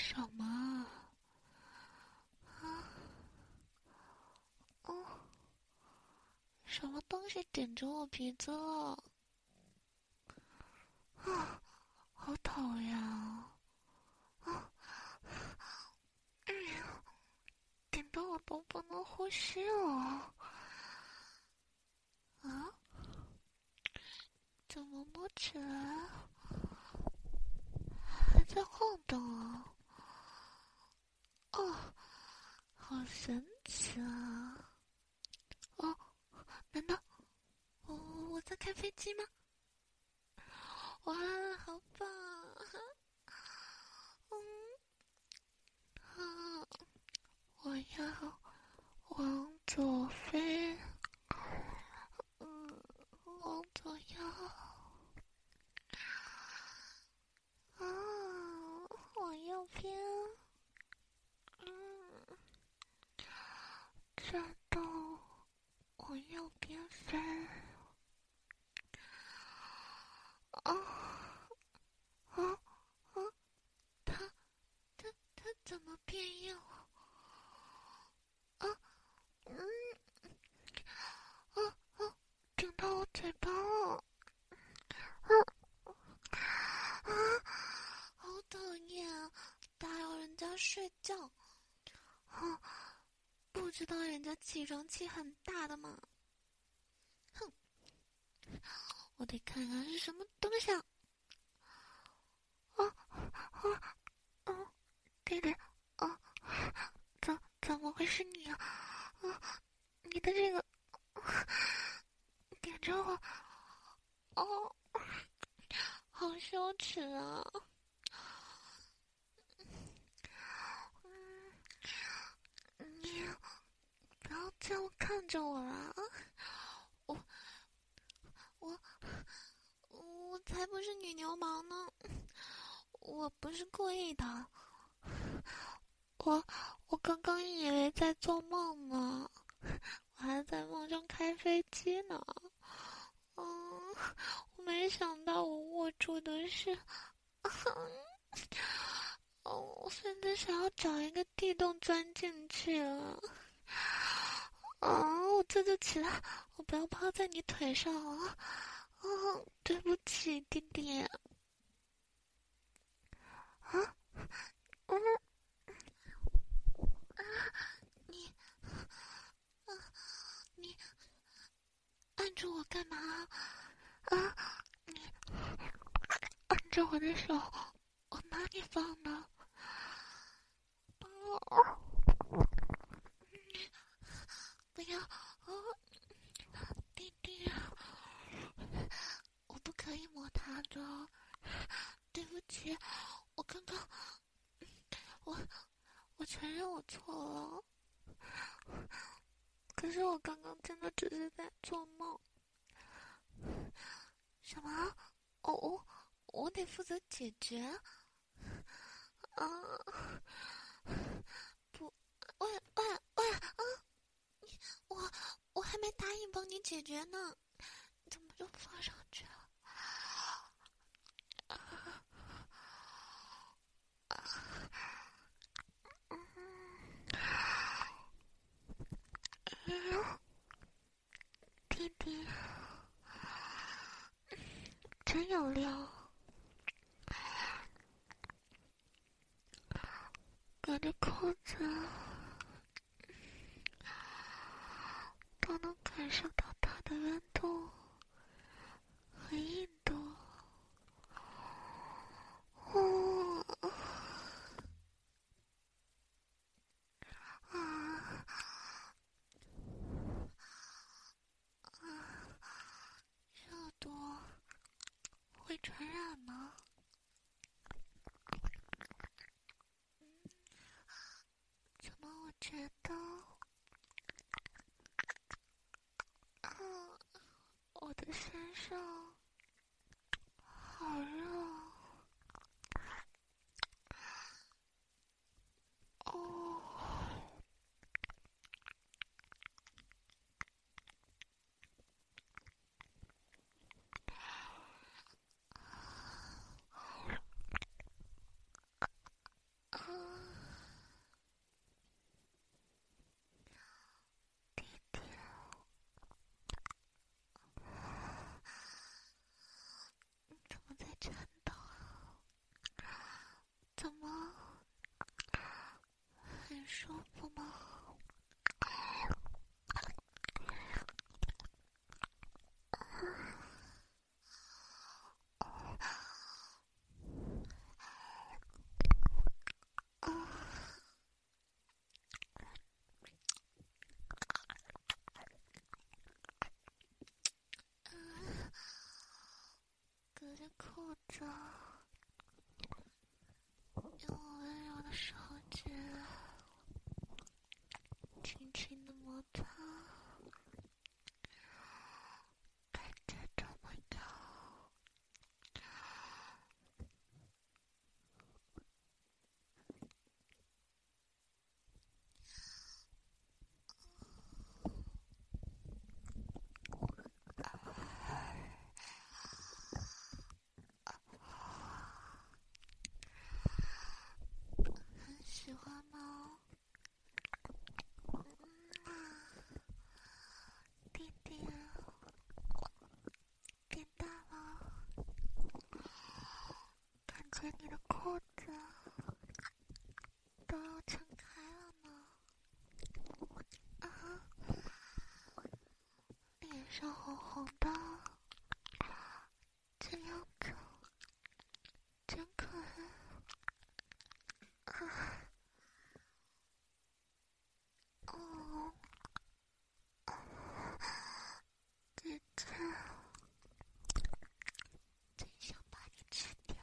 什么啊？哦，什么东西顶着我鼻子了？啊，好讨厌啊！啊，哎呀，顶得我都不能呼吸了。啊？怎么摸起来还在晃动啊？哦，好神奇啊！哦，难道我在开飞机吗？哇，好棒啊！啊，我要往左飞，往左摇。啊，往右边，嗯，转动，往右边飞。啊啊啊！它怎么变硬？啊，嗯啊啊！顶到我嘴巴了！啊，好讨厌啊！打扰人家睡觉。哼，不知道人家起床气很大的吗？哼，我得看看是什么东西啊！啊啊啊！弟弟，啊，怎么会是你啊？啊，你的这个点着我，哦，好羞耻啊！你不要这样看着我啦！我我我才不是女流氓呢！我不是故意的，我我刚刚以为在做梦呢，我还在梦中开飞机呢。我没想到我握住的是，我现在想要找一个地洞钻进去了。我这就起来，我不要趴在你腿上了。对不起，弟弟。啊，嗯，你，你按住我干嘛？啊，你按着我的手，我哪里放的？不要，弟弟，我不可以摸他的。对不起，我刚刚，我我承认我错了。可是我刚刚真的只是在做梦。什么？我得负责解决。啊，不，喂喂喂，我我还没答应帮你解决呢，怎么就放上去了？弟弟真有料，隔着裤子都能感受到它的温度和硬度。哦，啊，热度会传染吗？怎么我觉得，我的身上好热哦。 的裤子，用我温柔的手指轻轻的摩擦，感觉这么高。很喜欢吗？弟弟，变大了，感觉你的裤子都要撑开了呢。啊，脸上红红的，这样子真可爱。哦，姐姐，真想把你吃掉。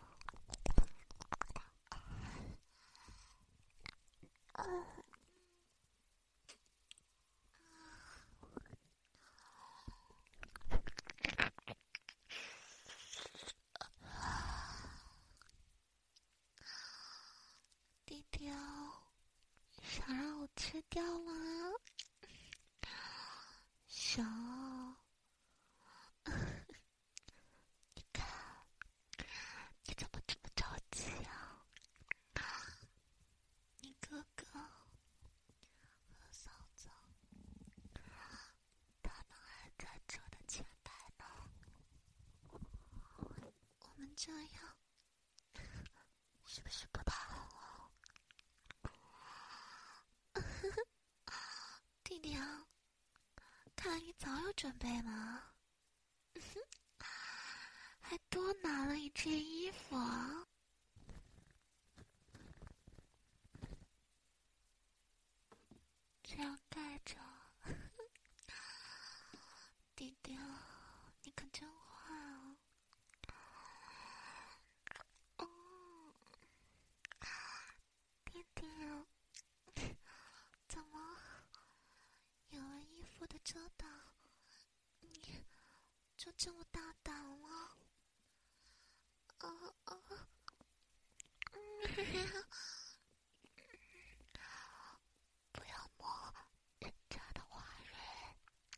弟弟哦，想让我吃掉吗？想哦。你看，你怎么这么着急啊？你哥哥和嫂子，他们还在车的前排呢。我们这样是不是不太好啊？弟弟啊，看来你早有准备了，还多拿了一件衣服啊。这样盖着。弟弟啊，你可真坏啊。哦，弟弟啊，怎么有了衣服的遮挡，你就这么大胆了？不要摸人家的花蕊。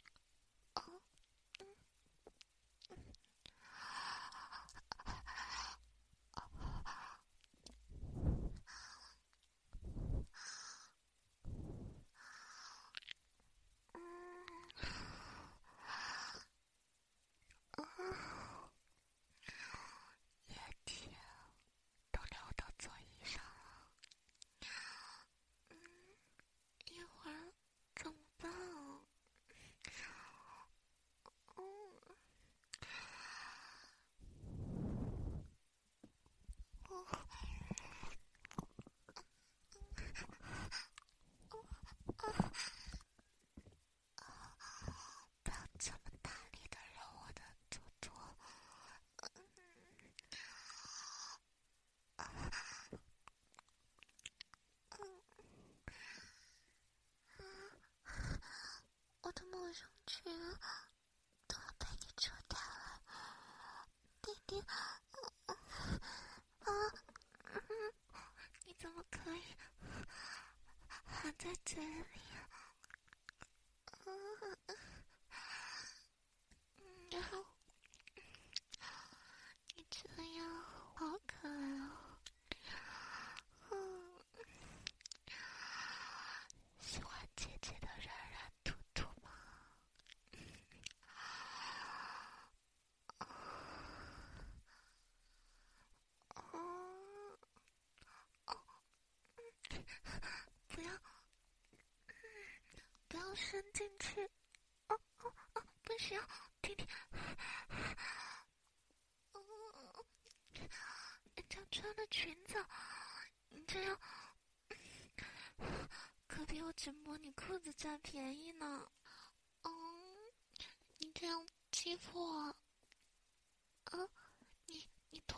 液体都流到座椅上了。一会儿怎么办啊？不要这么大力的揉我的肚肚。我的抹上去都要被你扯掉了，弟弟。你怎么可以含在嘴里啊？然后你这样好可爱哦。喜欢姐姐的软软兔兔吗？不要，不要伸进去。不行，弟弟。人家穿的裙子，你这样可比我只摸你裤子占便宜呢。你这样欺负我，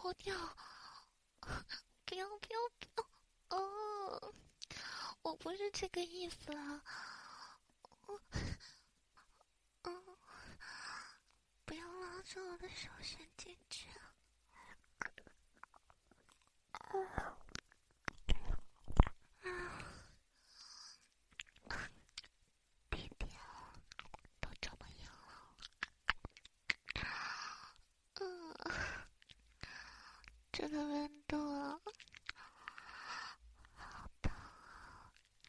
脱掉！不要不要不要！哦，我不是这个意思啊！不要拉着我的手伸进去！弟弟啊，都这么硬了，这个温度啊，好烫啊！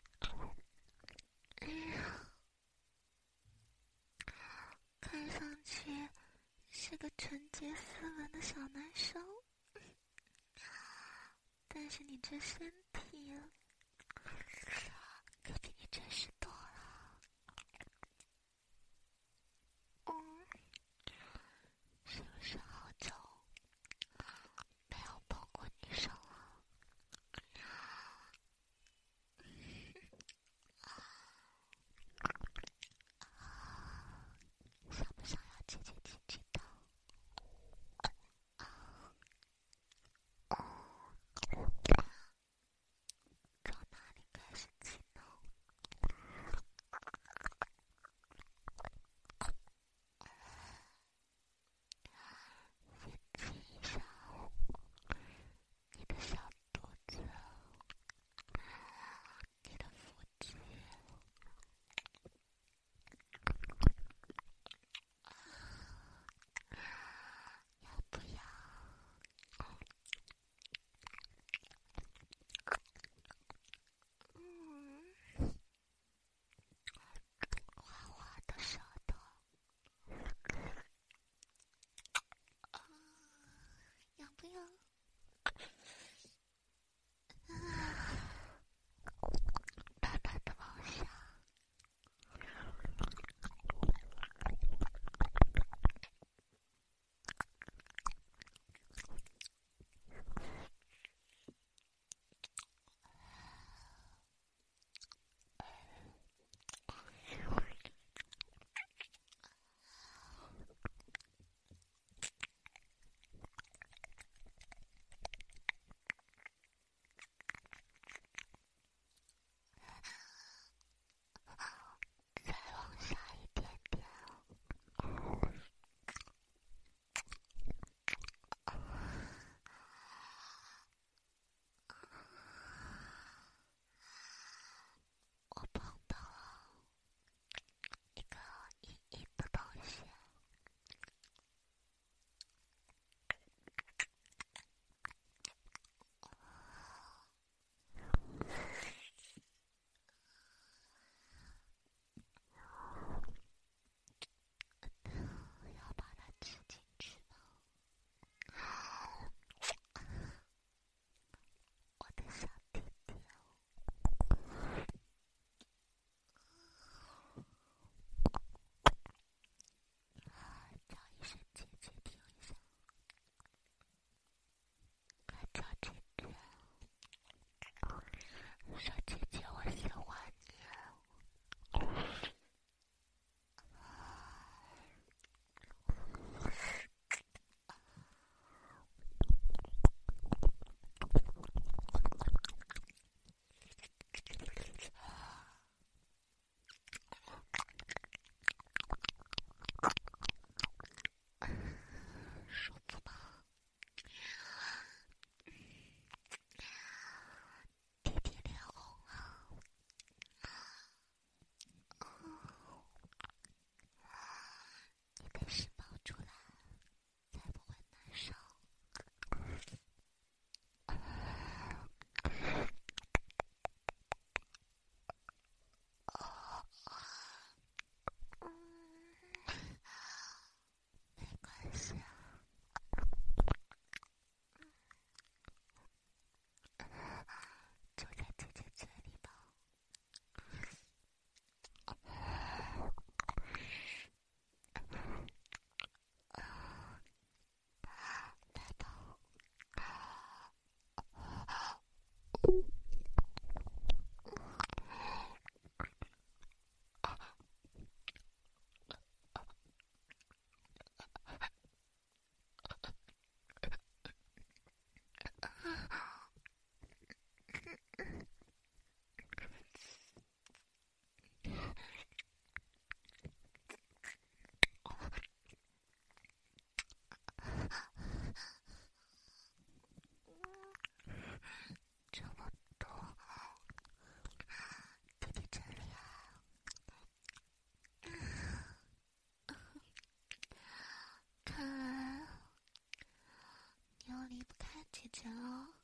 看上去是个纯洁斯文的小男生，但是你这身体可比你真实多了。是不是好久没有碰过女生了？想不想要亲亲亲亲的？从哪里开始亲离不开姐姐了。